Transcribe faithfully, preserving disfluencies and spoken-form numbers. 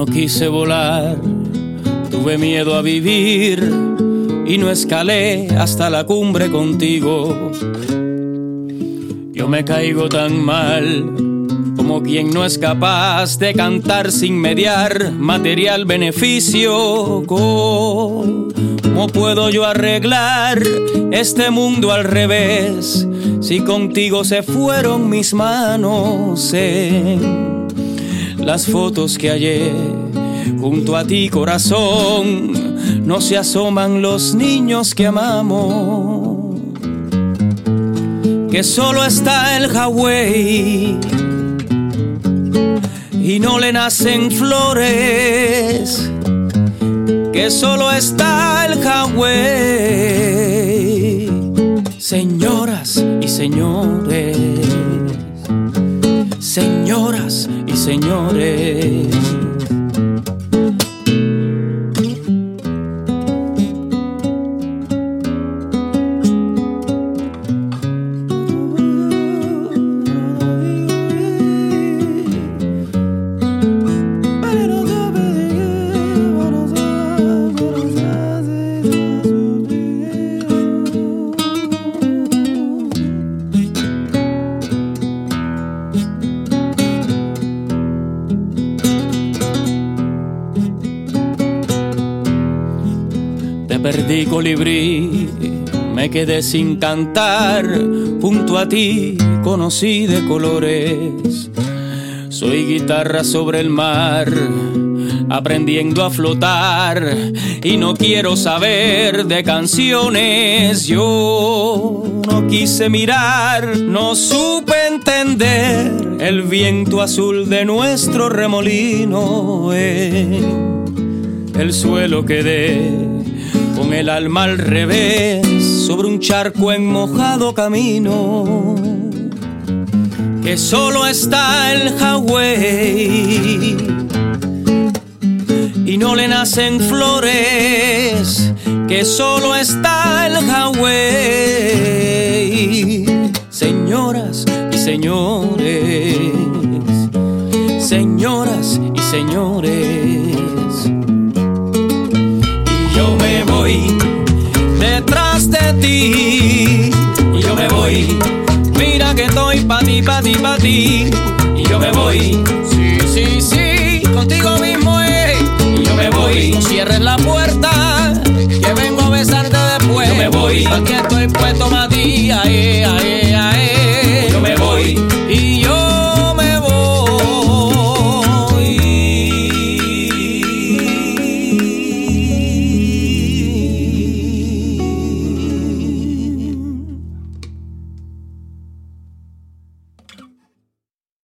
no quise volar, tuve miedo a vivir y no escalé hasta la cumbre contigo. Yo me caigo tan mal como quien no es capaz de cantar sin mediar material beneficio. ¿Cómo puedo yo arreglar este mundo al revés si contigo se fueron mis manos en las fotos que hallé junto a ti, corazón? No se asoman los niños que amamos, que solo está el Hawái y no le nacen flores, que solo está el Hawái. Señoras y señores, señoras y señores, perdí, colibrí, me quedé sin cantar. Junto a ti conocí de colores. Soy guitarra sobre el mar, aprendiendo a flotar, y no quiero saber de canciones. Yo no quise mirar, no supe entender el viento azul de nuestro remolino. En el suelo quedé con el alma al revés, sobre un charco en mojado camino, que solo está el Hawái y no le nacen flores, que solo está el Hawái. Señoras y señores, señoras y señores, yo me voy detrás de ti, y yo me voy, mira que estoy pa' ti, pa' ti, pa' ti, y yo me voy, sí, sí, sí, contigo mismo es, y yo me voy, no cierres la puerta, que vengo a besarte después, yo me voy, aquí estoy puesto, Matías, eh.